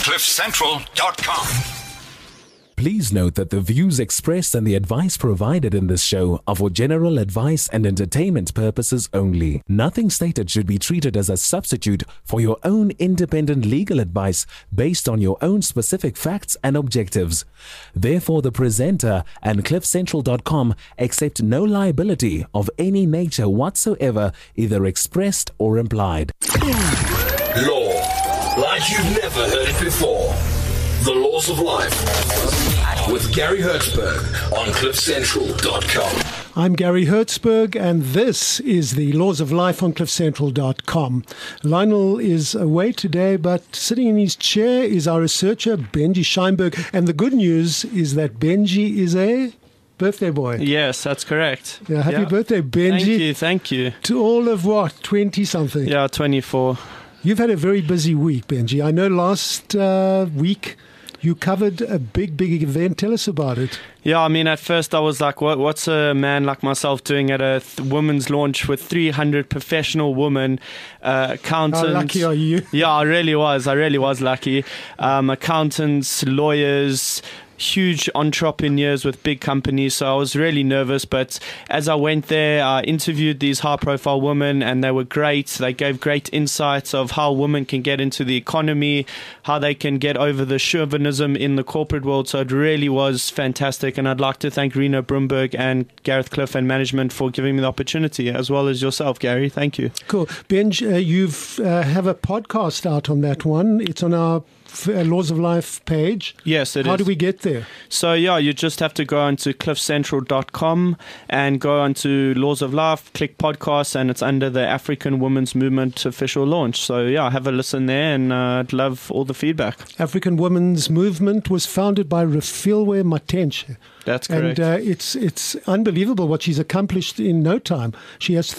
CliffCentral.com. Please note that the views expressed and the advice provided in this show are for general advice and entertainment purposes only. Nothing stated should be treated as a substitute for your own independent legal advice based on your own specific facts and objectives. Therefore, the presenter and CliffCentral.com accept no liability of any nature whatsoever, either expressed or implied. Law, like you've never heard it before. The Laws of Life with Gary Hertzberg on CliffCentral.com. I'm Gary Hertzberg, and this is the Laws of Life on CliffCentral.com. Lionel is away today, but sitting in his chair is our researcher, Benji Scheinberg. And the good news is that Benji is a birthday boy. Yes, that's correct. Yeah, happy birthday, Benji. Thank you. To all of what, 20-something? Yeah, 24. You've had a very busy week, Benji. I know last week you covered a big event. Tell us about it. Yeah, I mean, at first I was like, what's a man like myself doing at a women's launch with 300 professional women, accountants. How lucky are you? Yeah, I really was lucky. Accountants, lawyers, huge entrepreneurs with big companies, so I was really nervous, but as I went there, I interviewed these high-profile women, and they were great. They gave great insights of how women can get into the economy, how they can get over the chauvinism in the corporate world, so it really was fantastic, and I'd like to thank Rena Brumberg and Gareth Cliff and management for giving me the opportunity, as well as yourself, Gary. Thank you. Cool. Benj, you've have a podcast out on that one. It's on our Laws of Life page. Yes, it is. How do we get there? So, yeah, you just have to go onto CliffCentral.com and go onto Laws of Life, click podcasts, and it's under the African Women's Movement official launch. So, yeah, have a listen there, and I'd love all the feedback. African Women's Movement was founded by Refilwe Matenshe. That's correct. And it's unbelievable what she's accomplished in no time. She has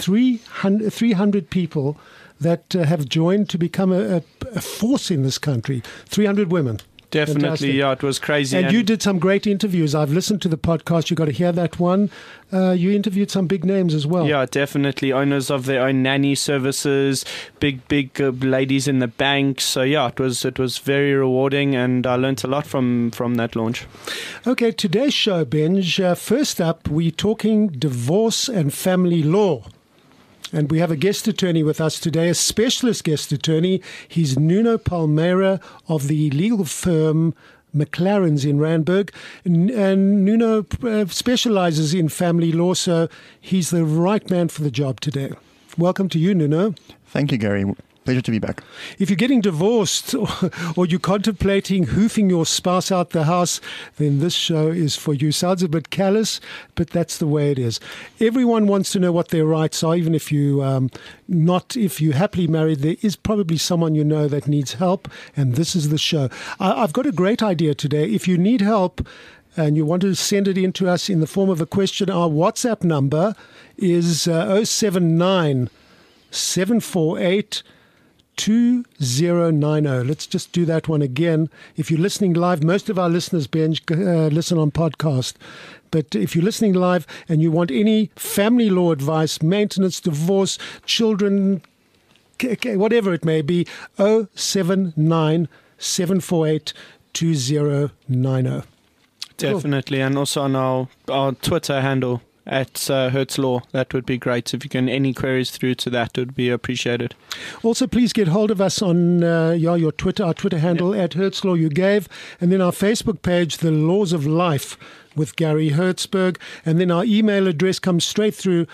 300 people that have joined to become a force in this country. 300 women. Definitely, Fantastic. Yeah, it was crazy. And you did some great interviews. I've listened to the podcast. You got to hear that one. You interviewed some big names as well. Yeah, definitely. Owners of their own nanny services, big ladies in the bank. So yeah, it was very rewarding, and I learned a lot from that launch. Okay, today's show, Benj. First up, we're talking divorce and family law. And we have a guest attorney with us today, a specialist guest attorney. He's Nuno Palmeira of the legal firm McLaren's in Randburg. And Nuno specializes in family law, so he's the right man for the job today. Welcome to you, Nuno. Thank you, Gary. Pleasure to be back. If you're getting divorced or you're contemplating hoofing your spouse out the house, then this show is for you. Sounds a bit callous, but that's the way it is. Everyone wants to know what their rights are, even if you're happily married. There is probably someone you know that needs help, and this is the show. I've got a great idea today. If you need help and you want to send it in to us in the form of a question, our WhatsApp number is 079 748 2090. Let's just do that one again. If you're listening live, most of our listeners, Benj, listen on podcast. But if you're listening live and you want any family law advice, maintenance, divorce, children, whatever it may be, 079 748 2090. Definitely. And also on our Twitter handle, at Hertz Law. That would be great. If you can any queries through to that, it would be appreciated. Also, please get hold of us on your Twitter, our Twitter handle at Hertz Law you gave, and then our Facebook page, The Laws of Life with Gary Hertzberg, and then our email address comes straight through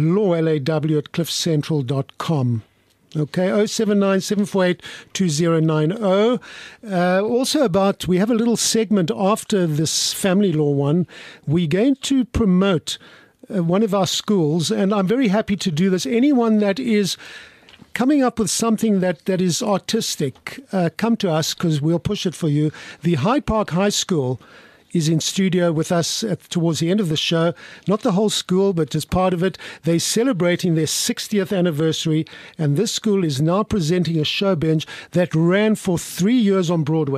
lawlaw@cliffcentral.com. Okay, 079 748 2090. Also we have a little segment after this family law one. We're going to promote one of our schools, and I'm very happy to do this. Anyone that is coming up with something that is artistic, come to us because we'll push it for you. The Hyde Park High School is in studio with us towards the end of the show. Not the whole school, but as part of it. They're celebrating their 60th anniversary, and this school is now presenting a show, Benj, that ran for 3 years on Broadway.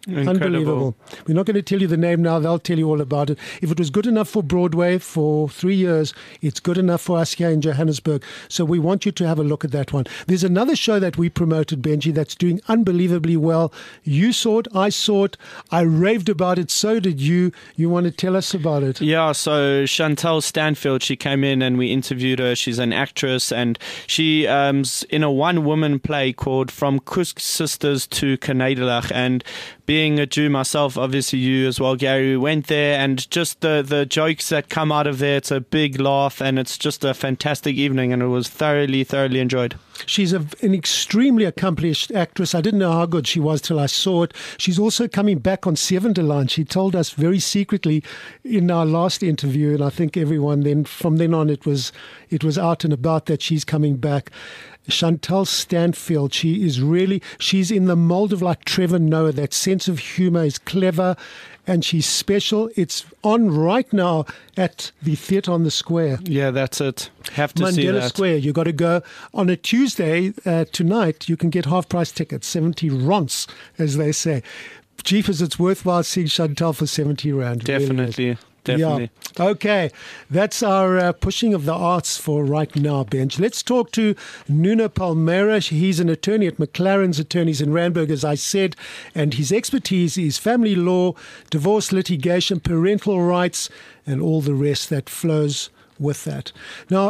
Incredible. Unbelievable. We're not going to tell you the name now. They'll tell you all about it. If it was good enough for Broadway for 3 years, it's good enough for us here in Johannesburg. So we want you to have a look at that one. There's another show that we promoted, Benji, that's doing unbelievably well. You saw it. I saw it. I raved about it. So did you. You want to tell us about it? Yeah, so Chantal Stanfield, she came in and we interviewed her. She's an actress and she in a one-woman play called From Kusk Sisters to Kanadalach. And being a Jew myself, obviously you as well, Gary, went there and just the jokes that come out of there, it's a big laugh and it's just a fantastic evening and it was thoroughly enjoyed. She's an extremely accomplished actress. I didn't know how good she was till I saw it. She's also coming back on Seven de Line. She told us very secretly in our last interview, and I think everyone then from then on it was out and about that she's coming back. Chantal Stanfield, she's in the mold of like Trevor Noah. That sense of humor is clever and she's special. It's on right now at the Theatre on the Square. Yeah, that's it. Have to Mandela see that. Square. You got to go on a Tuesday tonight. You can get half-price tickets, 70 rons, as they say. Jeepers, it's worthwhile seeing Chantal for 70 rand. Definitely. Really. Definitely. Yeah. Okay, that's our pushing of the arts for right now, Benj. Let's talk to Nuno Palmeira. He's an attorney at McLaren's Attorneys in Randburg, as I said, and his expertise is family law, divorce litigation, parental rights, and all the rest that flows with that. Now,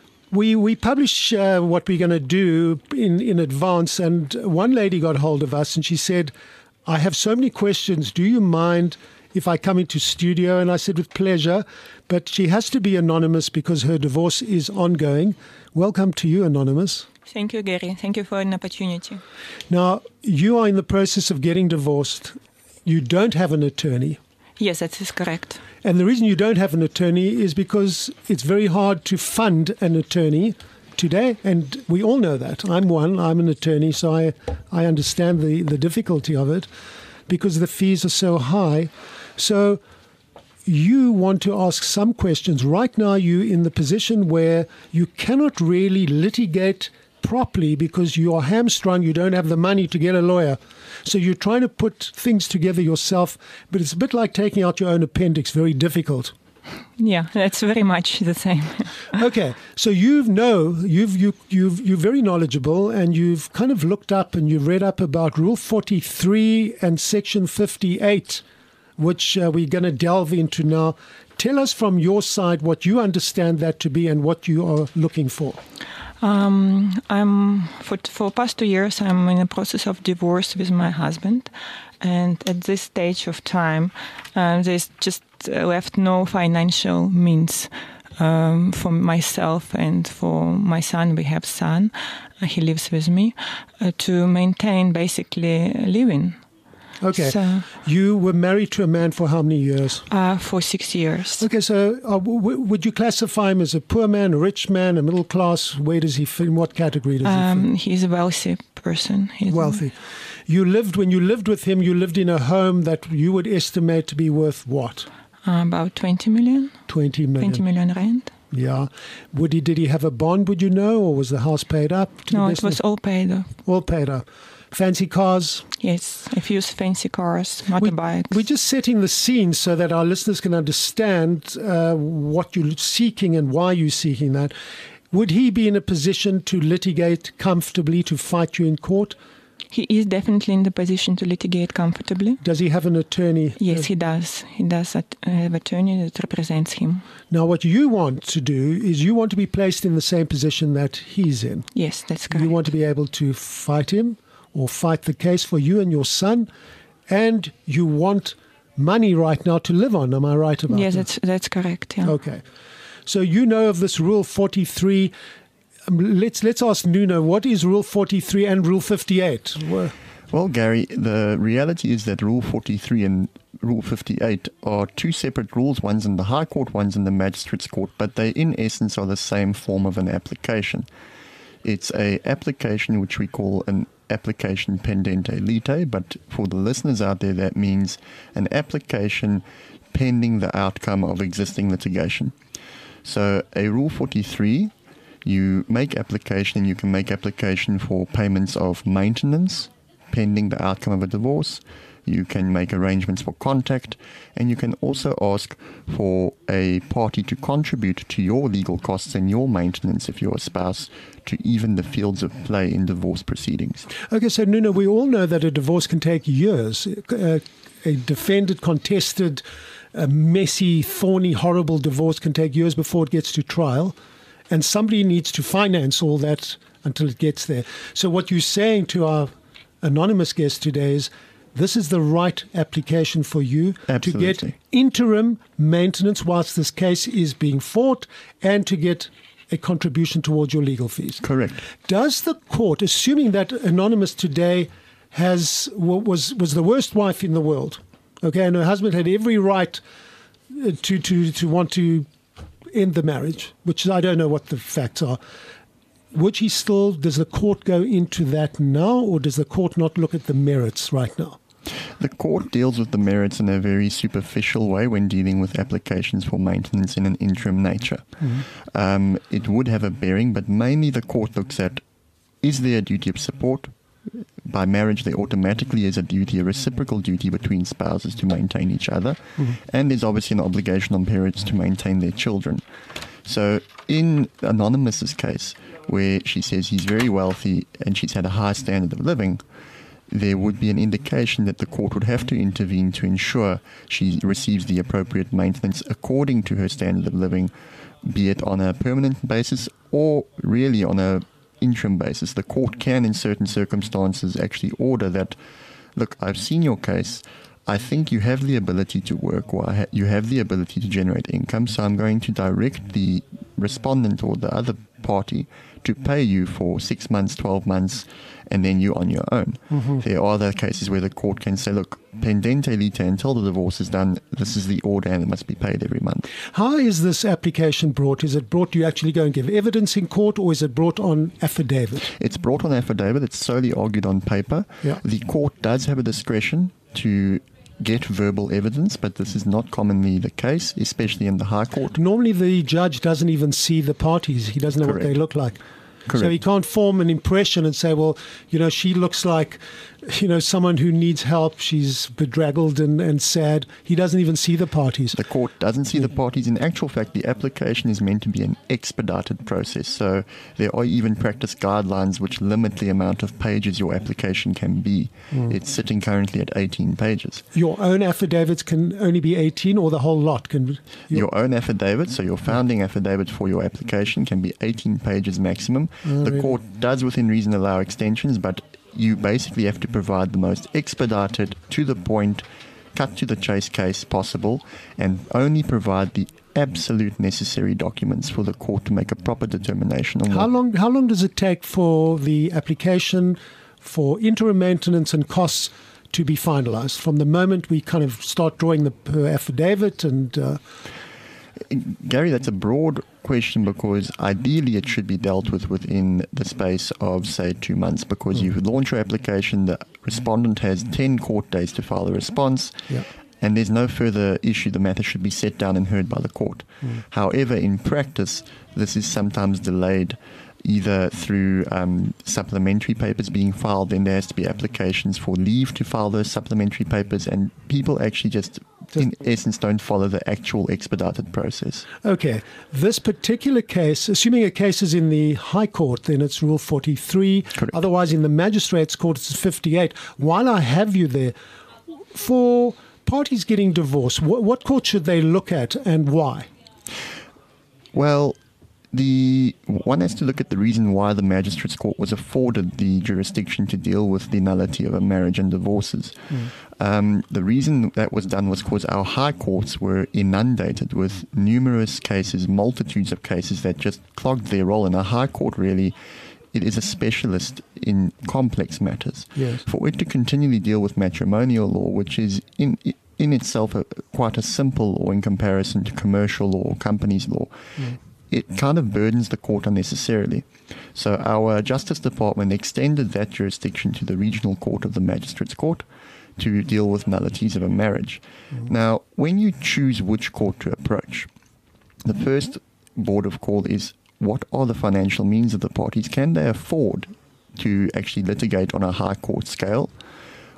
we publish what we're going to do in advance, and one lady got hold of us and she said, I have so many questions. Do you mind if I come into studio? And I said, with pleasure, but she has to be anonymous because her divorce is ongoing. Welcome to you, Anonymous. Thank you, Gary. Thank you for an opportunity. Now, you are in the process of getting divorced. You don't have an attorney. Yes, that is correct. And the reason you don't have an attorney is because it's very hard to fund an attorney today, and we all know that. I'm an attorney, so I understand the difficulty of it because the fees are so high. So you want to ask some questions. Right now you're in the position where you cannot really litigate properly because you are hamstrung. You don't have the money to get a lawyer. So you're trying to put things together yourself, but it's a bit like taking out your own appendix, very difficult. Yeah, that's very much the same. Okay, so you're very knowledgeable, and you've kind of looked up and you've read up about Rule 43 and Section 58, which we're going to delve into now. Tell us from your side what you understand that to be and what you are looking for. For past 2 years, I'm in a process of divorce with my husband. And at this stage of time, there's just left no financial means for myself and for my son. We have son, he lives with me, to maintain basically living. Okay. So, you were married to a man for how many years? For 6 years. Okay, so would you classify him as a poor man, a rich man, a middle class? Where does he fit? In what category does he fit? He's a wealthy person. Wealthy. When you lived with him, you lived in a home that you would estimate to be worth what? About 20 million. 20 million. 20 million rand. Yeah. Did he have a bond, would you know, or was the house paid up? No, it was all paid off. All paid up. Fancy cars? Yes, a few fancy cars, motorbikes. We're just setting the scene so that our listeners can understand what you're seeking and why you're seeking that. Would he be in a position to litigate comfortably, to fight you in court? He is definitely in the position to litigate comfortably. Does he have an attorney? Yes, he does. He does have an attorney that represents him. Now, what you want to do is you want to be placed in the same position that he's in. Yes, that's correct. You want to be able to fight him or fight the case for you and your son, and you want money right now to live on. Am I right about that? Yes, that's correct. Yeah. Okay. So you know of this Rule 43. Let's ask Nuno, what is Rule 43 and Rule 58? Well, Gary, the reality is that Rule 43 and Rule 58 are two separate rules. One's in the High Court, one's in the Magistrates Court, but they in essence are the same form of an application. It's a application which we call an application pendente lite, but for the listeners out there, that means an application pending the outcome of existing litigation. So a Rule 43, you make application, and you can make application for payments of maintenance pending the outcome of a divorce, You can make arrangements for contact, and you can also ask for a party to contribute to your legal costs and your maintenance if you're a spouse to even the fields of play in divorce proceedings. Okay, so Nuno, we all know that a divorce can take years. A defended, contested, a messy, thorny, horrible divorce can take years before it gets to trial, and somebody needs to finance all that until it gets there. So what you're saying to our anonymous guest today is this is the right application for you Absolutely. to get interim maintenance whilst this case is being fought and to get a contribution towards your legal fees. Correct. Does the court, assuming that Anonymous today was the worst wife in the world, okay, and her husband had every right to want to end the marriage, which I don't know what the facts are, does the court go into that now, or does the court not look at the merits right now? The court deals with the merits in a very superficial way when dealing with applications for maintenance in an interim nature. Mm-hmm. It would have a bearing, but mainly the court looks at, is there a duty of support? By marriage, there automatically is a reciprocal duty between spouses to maintain each other, mm-hmm. and there's obviously an obligation on parents to maintain their children. So in Anonymous's case, where she says he's very wealthy and she's had a high standard of living, there would be an indication that the court would have to intervene to ensure she receives the appropriate maintenance according to her standard of living, be it on a permanent basis or really on a interim basis. The court can, in certain circumstances, actually order that, look, I've seen your case, I think you have the ability to work, or you have the ability to generate income, so I'm going to direct the respondent or the other party to pay you for 6 months, 12 months, and then you on your own. Mm-hmm. There are other cases where the court can say, look, pendente lite, until the divorce is done, this is the order and it must be paid every month. How is this application brought? Is it brought, do you actually go and give evidence in court, or is it brought on affidavit? It's brought on affidavit. It's solely argued on paper. Yeah. The court does have a discretion to get verbal evidence, but this is not commonly the case, especially in the High Court. Normally the judge doesn't even see the parties. He doesn't know Correct. what they look like. Correct. So he can't form an impression and say, well, she looks like, someone who needs help. She's bedraggled and sad. He doesn't even see the parties. The court doesn't see the parties. In actual fact, the application is meant to be an expedited process. So there are even practice guidelines which limit the amount of pages your application can be. It's sitting currently at 18 pages. Your own affidavits can only be 18, or the whole lot can? Your own affidavit, so your founding affidavit for your application, can be 18 pages maximum. The court does within reason allow extensions, but you basically have to provide the most expedited, to the point, cut to the chase case possible, and only provide the absolute necessary documents for the court to make a proper determination on How long does it take for the application for interim maintenance and costs to be finalized, from the moment we kind of start drawing the affidavit? And Gary, that's a broad question, because ideally it should be dealt with within the space of, say, 2 months, because you launch your application, the respondent has 10 court days to file a response, and there's no further issue. The matter should be set down and heard by the court. However, in practice, this is sometimes delayed either through supplementary papers being filed. Then there has to be applications for leave to file those supplementary papers, and people actually just in essence don't follow the actual expedited process. Okay, this particular case, assuming a case is in the High Court, then it's Rule 43. Correct. Otherwise, in the Magistrates Court, it's 58. While I have you there, for parties getting divorced, what court should they look at and why? Well, one has to look at the reason why the Magistrates Court was afforded the jurisdiction to deal with the nullity of a marriage and divorces. The reason that was done was because our high courts were inundated with numerous cases, multitudes of cases that just clogged their role. And a high court really, it is a specialist in complex matters. Yes. For it to continually deal with matrimonial law, which is in itself quite a simple law in comparison to commercial law or companies law, it kind of burdens the court unnecessarily. So our Justice Department extended that jurisdiction to the Regional Court of the Magistrates Court to deal with nullities of a marriage. Now, when you choose which court to approach, the first board of call is, what are the financial means of the parties? Can they afford to actually litigate on a high court scale?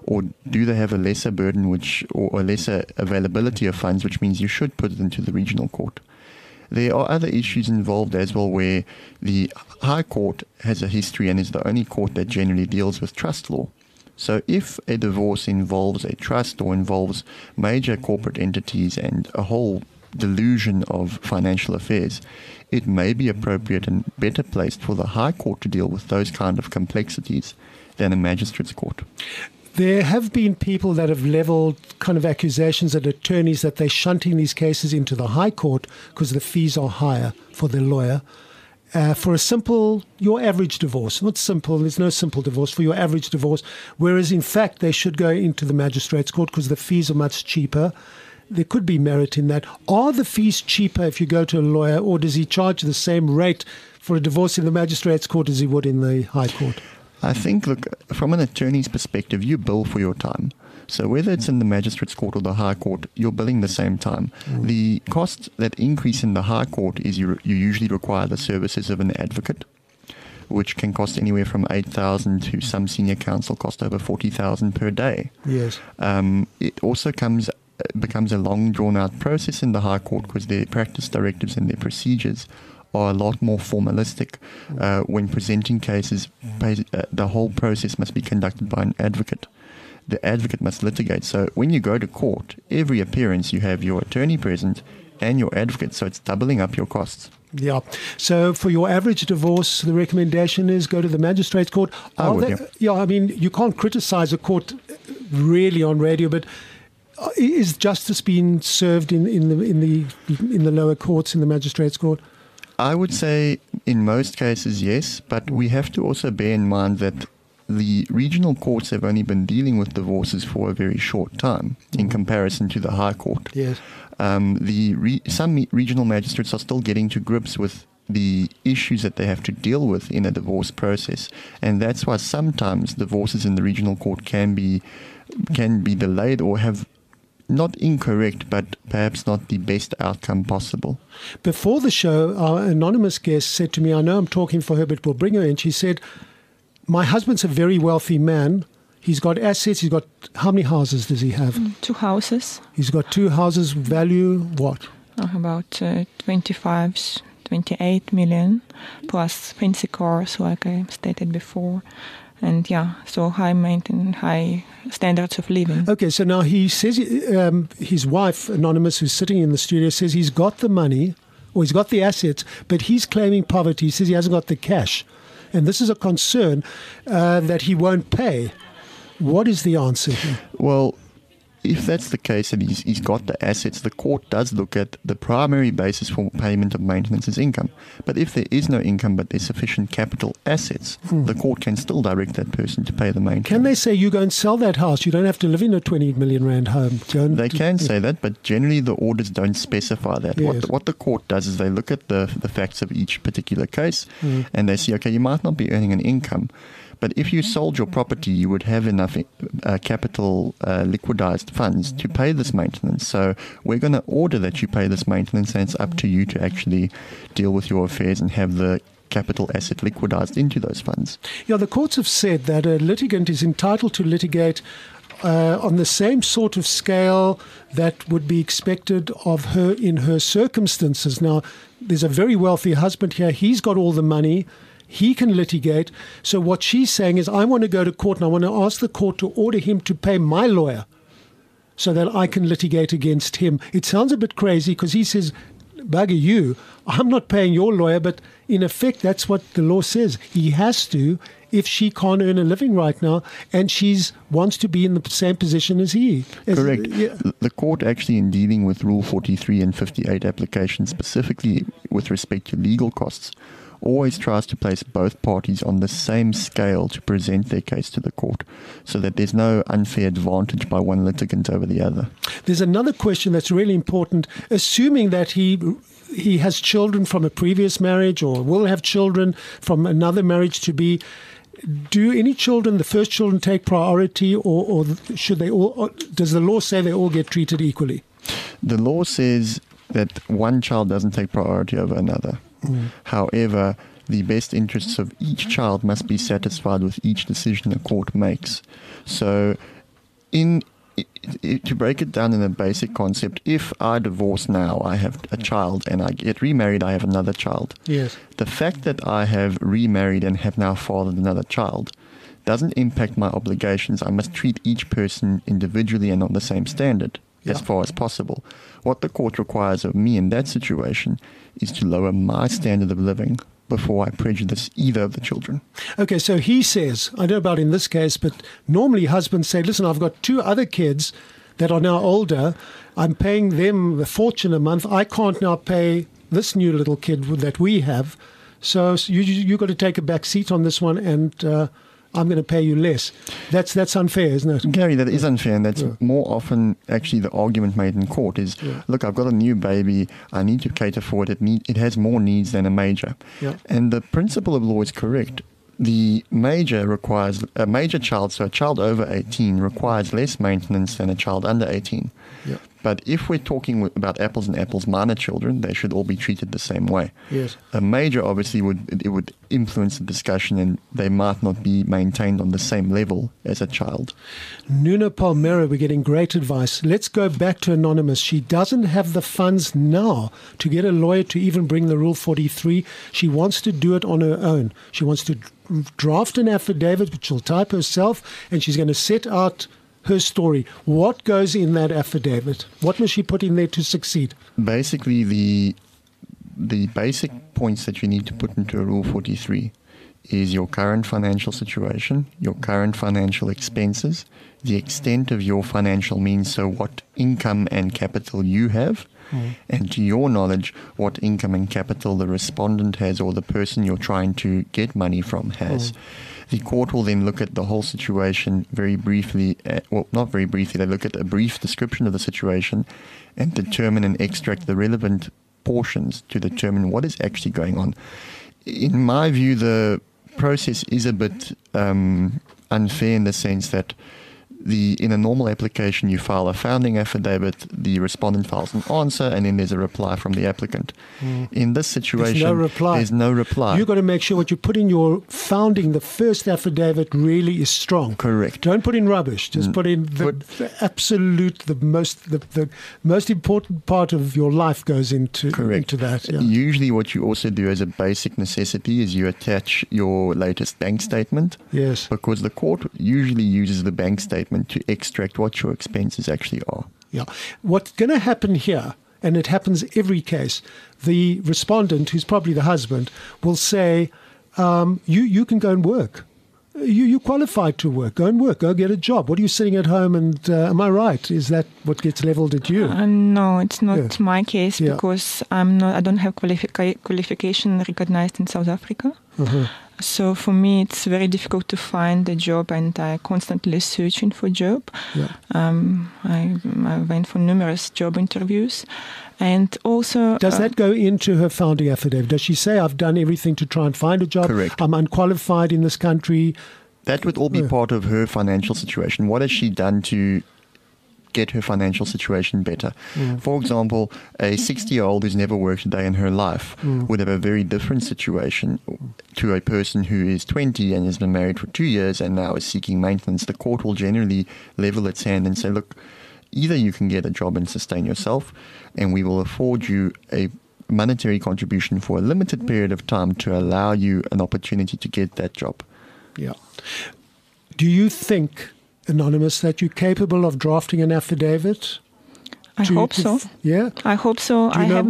or do they have a lesser burden or a lesser availability of funds, which means you should put it into the regional court. There are other issues involved as well, where the High Court has a history and is the only court that generally deals with trust law. So if a divorce involves a trust or involves major corporate entities and a whole delusion of financial affairs, it may be appropriate and better placed for the High Court to deal with those kind of complexities than a magistrate's court. There have been people that have leveled kind of accusations at attorneys that they're shunting these cases into the High Court because the fees are higher for their lawyer. For a simple, your average divorce, not simple, there's no simple divorce, for your average divorce, whereas in fact they should go into the magistrate's court because the fees are much cheaper. There could be merit in that. Are the fees cheaper if you go to a lawyer, or does he charge the same rate for a divorce in the magistrate's court as he would in the High Court? I think, look, from an attorney's perspective, you bill for your time. So whether it's in the magistrate's court or the High Court, you're billing the same time. The costs that increase in the High Court is you usually require the services of an advocate, which can cost anywhere from $8,000 to some senior counsel cost over $40,000 per day. Yes. It also becomes a long, drawn-out process in the High Court because their practice directives and their procedures are a lot more formalistic. When presenting cases, the whole process must be conducted by an advocate. The advocate must litigate. So when you go to court, every appearance you have your attorney present and your advocate, so it's doubling up your costs. Yeah. So for your average divorce, the recommendation is go to the magistrate's court. Yeah, I mean, you can't criticize a court really on radio, but is justice being served in the lower courts, in the magistrate's court? I would say in most cases, yes, but we have to also bear in mind that the regional courts have only been dealing with divorces for a very short time in comparison to the High Court. Yes. Some regional magistrates are still getting to grips with the issues that they have to deal with in a divorce process, and that's why sometimes divorces in the regional court can be delayed or have not incorrect, but perhaps not the best outcome possible. Before the show, our anonymous guest said to me, I know I'm talking for her, but we'll bring her in. She said, my husband's a very wealthy man. He's got assets. He's got, how many houses does he have? 2 houses. He's got 2 houses. Value what? About 28 million, plus fancy cars, like I stated before. And yeah, so high maintenance, high standards of living. Okay, so now he says his wife, Anonymous, who's sitting in the studio, says he's got the money, or he's got the assets, but he's claiming poverty. He says he hasn't got the cash. And this is a concern that he won't pay. What is the answer here? Well, if that's the case and he's got the assets, the court does look at the primary basis for payment of maintenance as income. But if there is no income but there's sufficient capital assets, the court can still direct that person to pay the maintenance. Can they say you go and sell that house? You don't have to live in a 20 million rand home. They can say that, but generally the orders don't specify that. Yes. What the court does is they look at the facts of each particular case and they see, okay, you might not be earning an income, but if you sold your property, you would have enough capital liquidized funds to pay this maintenance. So we're going to order that you pay this maintenance, and it's up to you to actually deal with your affairs and have the capital asset liquidized into those funds. Yeah, the courts have said that a litigant is entitled to litigate on the same sort of scale that would be expected of her in her circumstances. Now, there's a very wealthy husband here. He's got all the money. He can litigate. So what she's saying is, I want to go to court and I want to ask the court to order him to pay my lawyer so that I can litigate against him. It sounds a bit crazy because he says, bugger you, I'm not paying your lawyer, but in effect, that's what the law says. He has to, if she can't earn a living right now, and she wants to be in the same position as he. Correct. The court actually, in dealing with Rule 43 and 58 applications, specifically with respect to legal costs, always tries to place both parties on the same scale to present their case to the court so that there's no unfair advantage by one litigant over the other. There's another question that's really important. Assuming that he has children from a previous marriage or will have children from another marriage to be, do any children, the first children, take priority, or should they all, or does the law say they all get treated equally? The law says that one child doesn't take priority over another. However, the best interests of each child must be satisfied with each decision the court makes. So To break it down in a basic concept, if I divorce now, I have a child, and I get remarried, I have another child. Yes. The fact that I have remarried and have now fathered another child doesn't impact my obligations. I must treat each person individually and on the same standard as far as possible. What the court requires of me in that situation is to lower my standard of living before I prejudice either of the children. Okay, so he says, I don't know about in this case, but normally husbands say, listen, I've got 2 other kids that are now older. I'm paying them a fortune a month. I can't now pay this new little kid that we have. So you've got to take a back seat on this one, and I'm going to pay you less. That's unfair, isn't it? Gary, that is unfair, and that's more often actually the argument made in court is, look, I've got a new baby, I need to cater for it, it has more needs than a major. Yeah. And the principle of law is correct. The major requires, a major child, so a child over 18, requires less maintenance than a child under 18. Yeah. But if we're talking about apples and apples, minor children, they should all be treated the same way. Yes. A major obviously would influence the discussion, and they might not be maintained on the same level as a child. Nuno Palmera, we're getting great advice. Let's go back to Anonymous. She doesn't have the funds now to get a lawyer to even bring the Rule 43. She wants to do it on her own. She wants to draft an affidavit, which she'll type herself, and she's going to set out her story. What goes in that affidavit? What must she put in there to succeed? Basically, the basic points that you need to put into a Rule 43 is your current financial situation, your current financial expenses, the extent of your financial means, so what income and capital you have, and to your knowledge, what income and capital the respondent has or the person you're trying to get money from has. The court will then look at the whole situation very briefly, well, not very briefly, they look at a brief description of the situation and determine and extract the relevant portions to determine what is actually going on. In my view, the process is a bit unfair in the sense that in a normal application, you file a founding affidavit, the respondent files an answer, and then there's a reply from the applicant. In this situation, there's no reply. You've got to make sure what you put in your founding, the first affidavit, really is strong. Correct. Don't put in rubbish. Just put in the absolute, the most important part of your life goes into that. Yeah. Usually what you also do as a basic necessity is you attach your latest bank statement. Yes. Because the court usually uses the bank statement to extract what your expenses actually are. Yeah. What's going to happen here, and it happens every case, the respondent, who's probably the husband, will say, you can go and work. You're qualified to work. Go and work. Go get a job. What are you sitting at home and, am I right? Is that what gets leveled at you? No, it's not my case because I don't have qualification recognized in South Africa. So for me, it's very difficult to find a job, and I constantly searching for a job. Yeah. I went for numerous job interviews, and also does that go into her founding affidavit? Does she say, "I've done everything to try and find a job"? Correct. I'm unqualified in this country. That would all be part of her financial situation. What has she done to get her financial situation better? For example, a 60-year-old who's never worked a day in her life would have a very different situation to a person who is 20 and has been married for 2 years and now is seeking maintenance. The court will generally level its hand and say, look, either you can get a job and sustain yourself, and we will afford you a monetary contribution for a limited period of time to allow you an opportunity to get that job. Yeah. Do you think, Anonymous, that you're capable of drafting an affidavit? I hope so. Yeah? I hope so. I have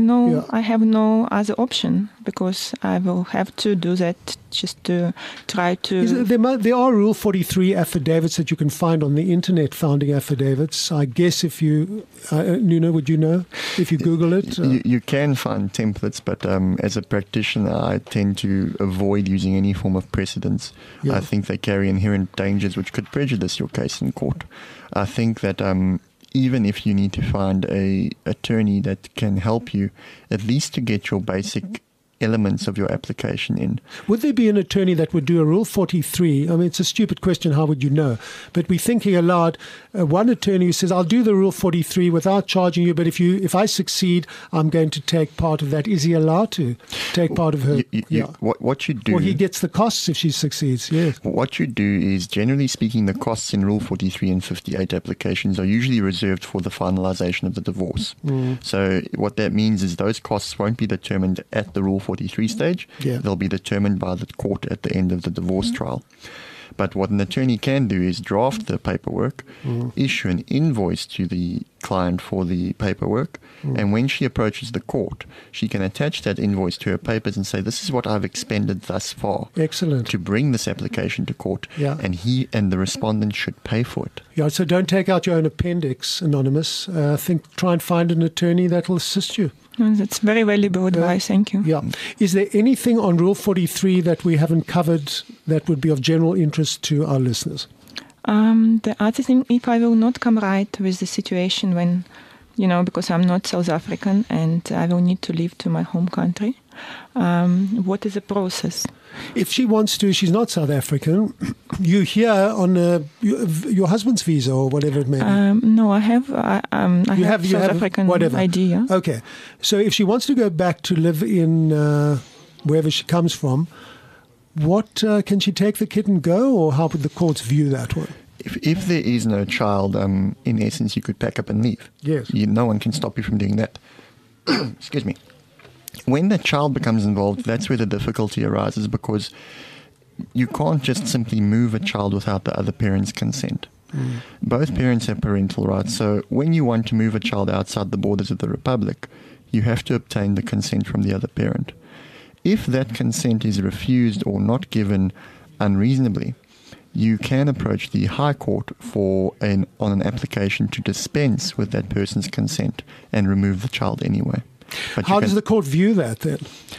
no other option, because I will have to do that just to try to... There are Rule 43 affidavits that you can find on the internet, founding affidavits. I guess if you... Nuno, would you know? If you Google it? You can find templates, but as a practitioner, I tend to avoid using any form of precedence. Yeah. I think they carry inherent dangers which could prejudice your case in court. I think that... even if you need to find a attorney that can help you, at least to get your basic elements of your application in. Would there be an attorney that would do a Rule 43? I mean, it's a stupid question, how would you know? But we're thinking aloud, one attorney who says, I'll do the Rule 43 without charging you, but if I succeed, I'm going to take part of that. Is he allowed to take part of her? What you do... Or he gets the costs if she succeeds, yes. What you do is, generally speaking, the costs in Rule 43 and 58 applications are usually reserved for the finalization of the divorce. So what that means is those costs won't be determined at the Rule 43 stage. They'll be determined by the court at the end of the divorce trial. But what an attorney can do is draft the paperwork, issue an invoice to the client for the paperwork, and when she approaches the court, she can attach that invoice to her papers and say, this is what I've expended thus far. Excellent. To bring this application to court, and he and the respondent should pay for it. Yeah, so don't take out your own appendix, Anonymous. Try and find an attorney that will assist you. That's very valuable advice. Thank you. Yeah. Is there anything on Rule 43 that we haven't covered that would be of general interest to our listeners? The other thing, if I will not come right with the situation when, because I'm not South African and I will need to leave to my home country, what is the process? If she wants to, she's not South African, you here on your husband's visa or whatever it may be? No, I have South African ID. Yeah? Okay. So if she wants to go back to live in wherever she comes from, what can she take the kid and go, or how would the courts view that one? If there is no child, in essence, you could pack up and leave. Yes. No one can stop you from doing that. Excuse me. When the child becomes involved, that's where the difficulty arises, because you can't just simply move a child without the other parent's consent. Both parents have parental rights, so when you want to move a child outside the borders of the Republic, you have to obtain the consent from the other parent. If that consent is refused or not given unreasonably, you can approach the High Court on an application to dispense with that person's consent and remove the child anyway. But how does the court view that then?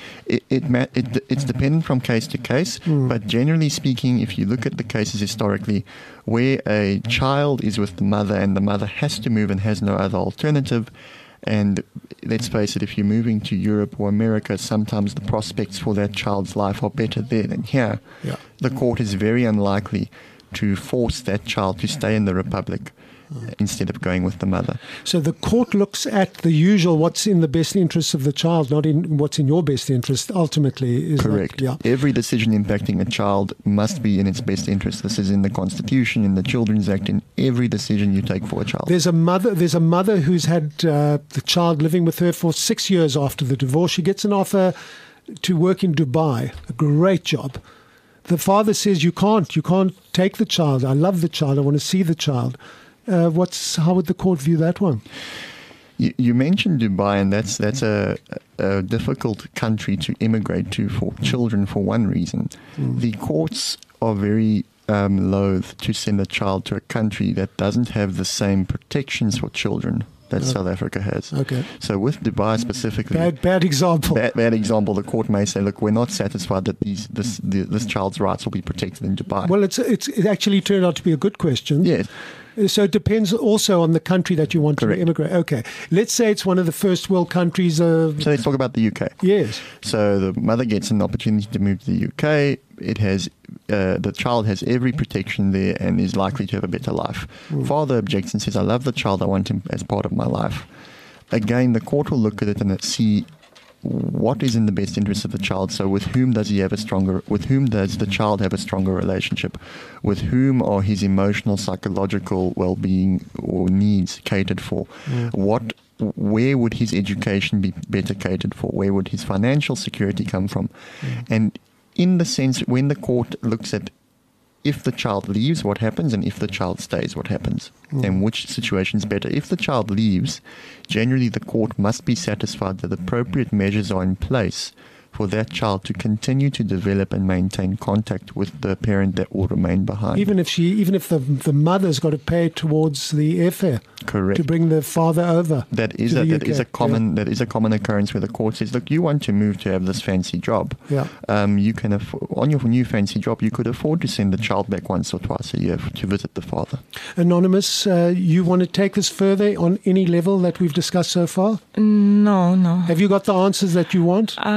It's dependent from case to case, but generally speaking, if you look at the cases historically where a child is with the mother and the mother has to move and has no other alternative, and let's face it, if you're moving to Europe or America, sometimes the prospects for that child's life are better there than here. The court is very unlikely to force that child to stay in the Republic instead of going with the mother. So the court looks at the usual, what's in the best interest of the child, not in what's in your best interest, ultimately. Correct. Every decision impacting a child must be in its best interest. This is in the Constitution, in the Children's Act, in every decision you take for a child. There's a mother who's had the child living with her for 6 years after the divorce. She gets an offer to work in Dubai, a great job. The father says, you can't take the child. I love the child. I want to see the child. How would the court view that one? You mentioned Dubai, and that's a difficult country to immigrate to for children for one reason. The courts are very loath to send a child to a country that doesn't have the same protections for children that South Africa has. Okay. So with Dubai specifically... Bad example. Bad example. The court may say, look, we're not satisfied that this child's rights will be protected in Dubai. Well, it actually turned out to be a good question. Yes. So it depends also on the country that you want to immigrate. Okay. Let's say it's one of the first world countries. So let's talk about the UK. Yes. So the mother gets an opportunity to move to the UK. It has the child has every protection there and is likely to have a better life. Father objects and says, I love the child. I want him as part of my life. Again, the court will look at it and see what is in the best interest of the child. So with whom does the child have a stronger relationship? With whom are his emotional, psychological well-being or needs catered for? Where would his education be better catered for? Where would his financial security come from? And in the sense, when the court looks at if the child leaves, what happens, and if the child stays, what happens, and which situation is better. If the child leaves, generally the court must be satisfied that appropriate measures are in place for that child to continue to develop and maintain contact with the parent that will remain behind. Even if the mother's got to pay towards the airfare. Correct. To bring the father over. That is a common occurrence where the court says, look, you want to move to have this fancy job. Yeah. You can on your new fancy job, you could afford to send the child back once or twice a year to visit the father. Anonymous, you want to take this further on any level that we've discussed so far? No. Have you got the answers that you want? Yes.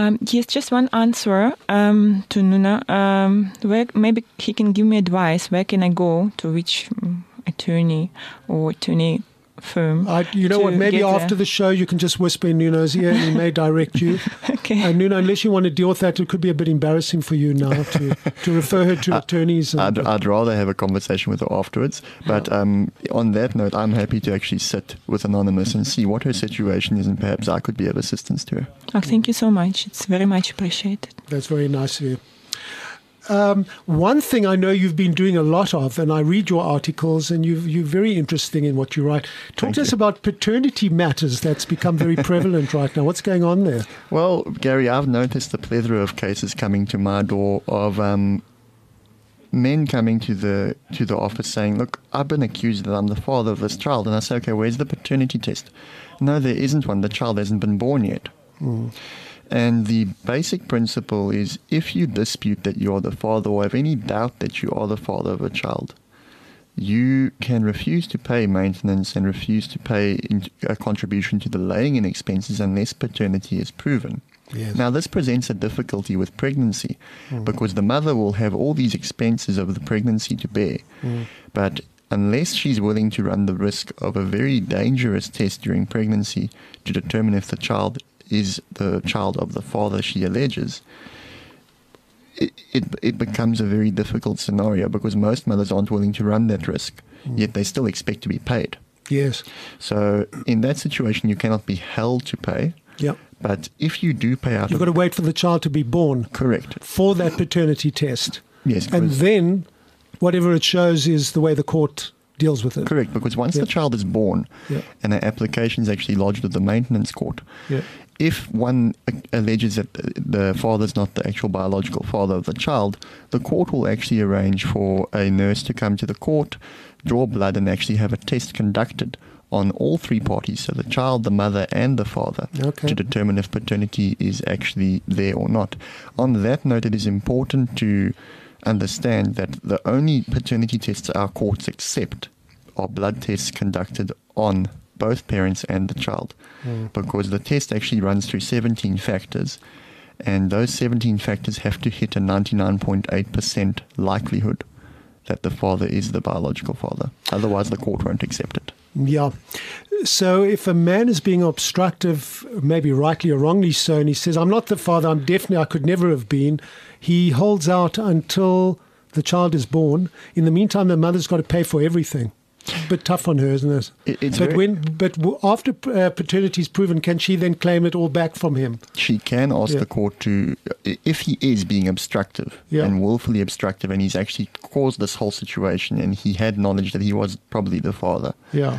there's just one answer to Nuna. Where maybe he can give me advice. Where can I go, to which attorney or attorney firm? You know what? Maybe after the show you can just whisper in Nuno's ear and he may direct you. Okay. And Nuno, unless you want to deal with that, it could be a bit embarrassing for you now to refer her to attorneys. I'd rather have a conversation with her afterwards. But on that note, I'm happy to actually sit with Anonymous and see what her situation is, and perhaps I could be of assistance to her. Oh, thank you so much. It's very much appreciated. That's very nice of you. One thing I know you've been doing a lot of, and I read your articles, and you're very interesting in what you write. Talk to us about paternity matters. That's become very prevalent right now. What's going on there? Well, Gary, I've noticed a plethora of cases coming to my door of men coming to the office saying, look, I've been accused that I'm the father of this child. And I say, okay, where's the paternity test? No, there isn't one. The child hasn't been born yet. And the basic principle is, if you dispute that you are the father or have any doubt that you are the father of a child, you can refuse to pay maintenance and refuse to pay a contribution to the laying-in expenses unless paternity is proven. Yes. Now, this presents a difficulty with pregnancy because the mother will have all these expenses of the pregnancy to bear. But unless she's willing to run the risk of a very dangerous test during pregnancy to determine if the child is the child of the father she alleges, it becomes a very difficult scenario because most mothers aren't willing to run that risk, yet they still expect to be paid. Yes. So in that situation, you cannot be held to pay. Yep. But if you do pay out... You've got to wait for the child to be born. Correct. For that paternity test. Yes. And then whatever it shows is the way the court deals with it. Correct, because once the child is born and an application is actually lodged with the maintenance court, if one alleges that the father is not the actual biological father of the child, the court will actually arrange for a nurse to come to the court, draw blood, and actually have a test conducted on all three parties, so the child, the mother, and the father, to determine if paternity is actually there or not. On that note, it is important to understand that the only paternity tests our courts accept are blood tests conducted on both parents and the child, because the test actually runs through 17 factors, and those 17 factors have to hit a 99.8% likelihood that the father is the biological father. Otherwise, the court won't accept it. Yeah. So if a man is being obstructive, maybe rightly or wrongly so, and he says, I'm not the father, I could never have been, he holds out until the child is born. In the meantime, the mother's got to pay for everything. A bit tough on her, isn't it? But after paternity is proven, can she then claim it all back from him? She can ask the court to, if he is being obstructive and willfully obstructive, and he's actually caused this whole situation, and he had knowledge that he was probably the father. Yeah.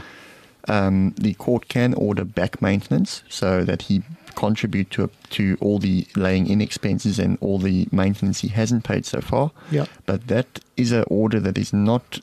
The court can order back maintenance so that he contribute to all the laying-in expenses and all the maintenance he hasn't paid so far. Yeah. But that is an order that is not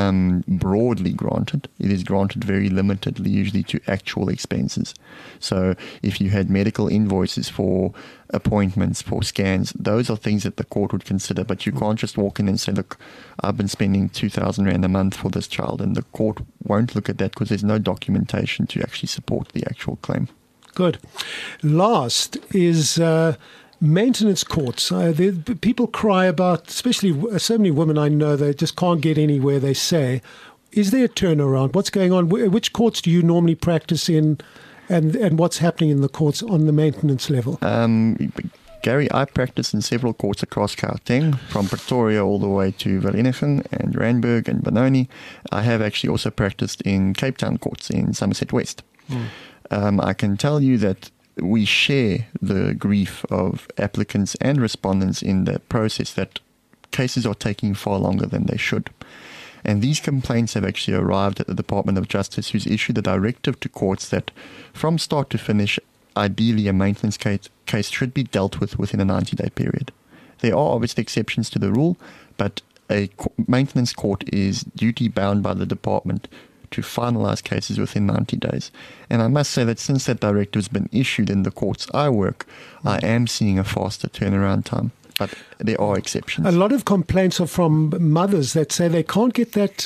broadly granted. It is granted very limitedly, usually to actual expenses. So if you had medical invoices for appointments, for scans, those are things that the court would consider, but you can't just walk in and say, look, I've been spending 2,000 Rand a month for this child, and the court won't look at that because there's no documentation to actually support the actual claim. Good. Last is maintenance courts. People cry about, especially so many women I know, they just can't get anywhere, they say. Is there a turnaround? What's going on? Which courts do you normally practice in, and what's happening in the courts on the maintenance level? Gary, I practice in several courts across Gauteng, from Pretoria all the way to Vereeniging and Randburg and Benoni. I have actually also practiced in Cape Town courts in Somerset West. I can tell you that we share the grief of applicants and respondents in the process that cases are taking far longer than they should. And these complaints have actually arrived at the Department of Justice, who's issued a directive to courts that from start to finish, ideally a maintenance case should be dealt with within a 90-day period. There are obviously exceptions to the rule, but a maintenance court is duty-bound by the department to finalize cases within 90 days. And I must say that since that directive has been issued in the courts I work, I am seeing a faster turnaround time. But there are exceptions. A lot of complaints are from mothers that say they can't get that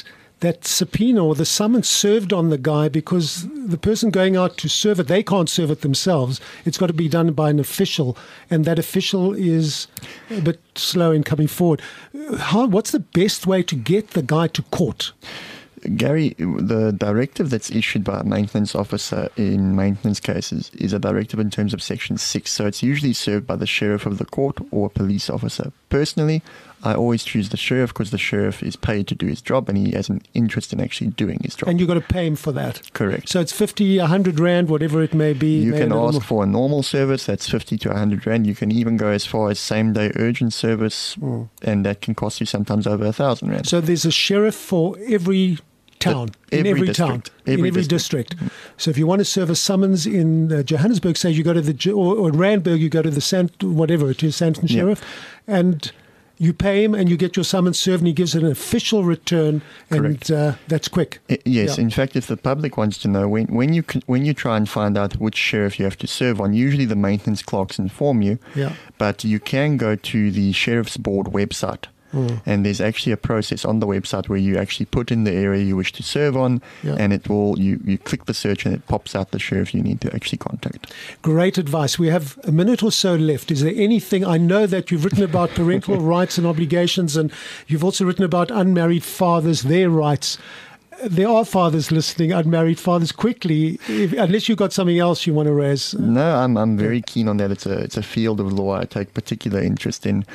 that subpoena or the summons served on the guy, because the person going out to serve it, they can't serve it themselves. It's got to be done by an official, and that official is a bit slow in coming forward. What's the best way to get the guy to court? Gary, the directive that's issued by a maintenance officer in maintenance cases is a directive in terms of Section 6. So it's usually served by the sheriff of the court or a police officer. Personally, I always choose the sheriff because the sheriff is paid to do his job and he has an interest in actually doing his job. And you've got to pay him for that. Correct. So it's 50, 100 Rand, whatever it may be. You can ask for a normal service, that's 50 to 100 Rand. You can even go as far as same-day urgent service, and that can cost you sometimes over 1,000 Rand. So there's a sheriff for every town, in every town, in every district. So if you want to serve a summons in Johannesburg, say you go to or Randburg, you go to the Sandton Sheriff, and you pay him and you get your summons served, and he gives an official return, and that's quick. Yes, in fact, if the public wants to know, when you try and find out which sheriff you have to serve on, usually the maintenance clerks inform you, but you can go to the Sheriff's Board website. And there's actually a process on the website where you actually put in the area you wish to serve on, and it will you click the search and it pops out the sheriff you need to actually contact. Great advice. We have a minute or so left. Is there anything, I know that you've written about parental rights and obligations, and you've also written about unmarried fathers, their rights. There are fathers listening, unmarried fathers. Quickly, unless you've got something else you want to raise. No, I'm very keen on that. It's a field of law I take particular interest in.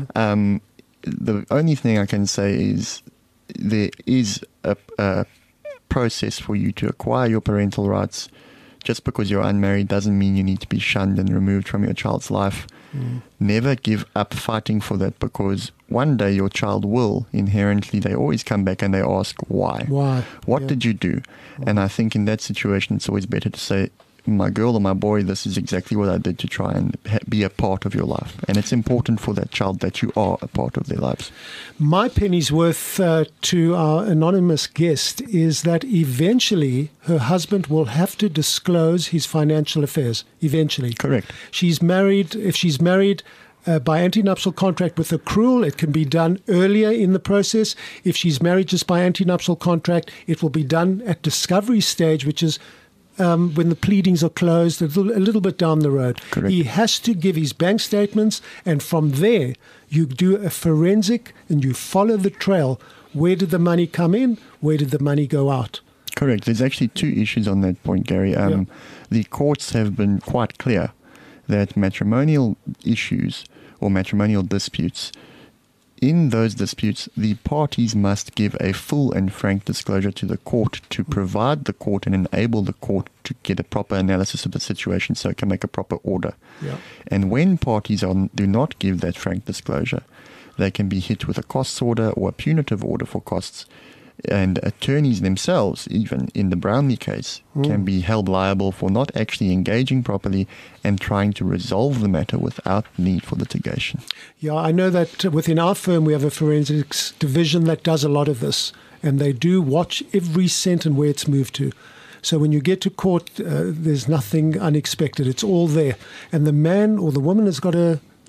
The only thing I can say is there is a process for you to acquire your parental rights. Just because you're unmarried doesn't mean you need to be shunned and removed from your child's life. Never give up fighting for that, because one day your child will inherently, they always come back and they ask why. What did you do? And I think in that situation it's always better to say, my girl or my boy, this is exactly what I did to try and be a part of your life. And it's important for that child that you are a part of their lives. My penny's worth to our anonymous guest is that eventually her husband will have to disclose his financial affairs. Eventually. Correct. She's married. If she's married by antenuptial contract with accrual, it can be done earlier in the process. If she's married just by antenuptial contract, it will be done at discovery stage, which is when the pleadings are closed, a little bit down the road. Correct. He has to give his bank statements, and from there you do a forensic and you follow the trail. Where did the money come in? Where did the money go out? Correct. There's actually two issues on that point, Gary. The courts have been quite clear that matrimonial issues or matrimonial disputes, in those disputes, the parties must give a full and frank disclosure to the court to provide the court and enable the court to get a proper analysis of the situation so it can make a proper order. And when parties do not give that frank disclosure, they can be hit with a costs order or a punitive order for costs. And attorneys themselves, even in the Brownlee case, can be held liable for not actually engaging properly and trying to resolve the matter without need for litigation. Yeah, I know that within our firm we have a forensics division that does a lot of this, and they do watch every cent and where it's moved to. So when you get to court, there's nothing unexpected. It's all there. And the man or the woman has got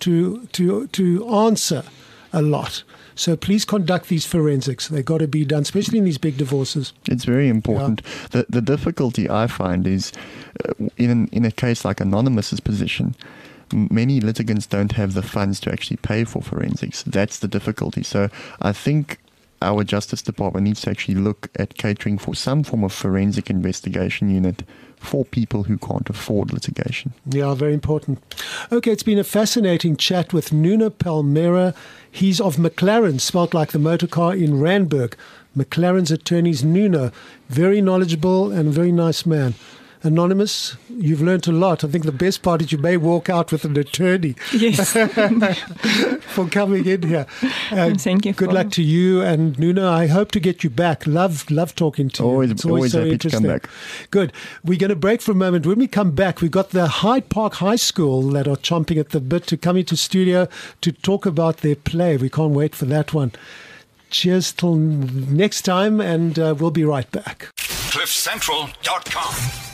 to answer a lot. So please conduct these forensics. They've got to be done, especially in these big divorces. It's very important. Yeah. The difficulty I find is in a case like Anonymous's position, many litigants don't have the funds to actually pay for forensics. That's the difficulty. So I think our Justice Department needs to actually look at catering for some form of forensic investigation unit for people who can't afford litigation. Yeah, very important. Okay, it's been a fascinating chat with Nuno Palmeira. He's of McLaren, spelt like the motor car, in Randburg. McLaren's attorneys, Nuno. Very knowledgeable and a very nice man. Anonymous, you've learnt a lot. I think the best part is you may walk out with an attorney. Yes. For coming in here. Thank you. Good luck to you and Nuno. I hope to get you back. Love talking to you. It's always so happy to come back. Good. We're going to break for a moment. When we come back, we've got the Hyde Park High School that are chomping at the bit to come into studio to talk about their play. We can't wait for that one. Cheers till next time, and we'll be right back. CliffCentral.com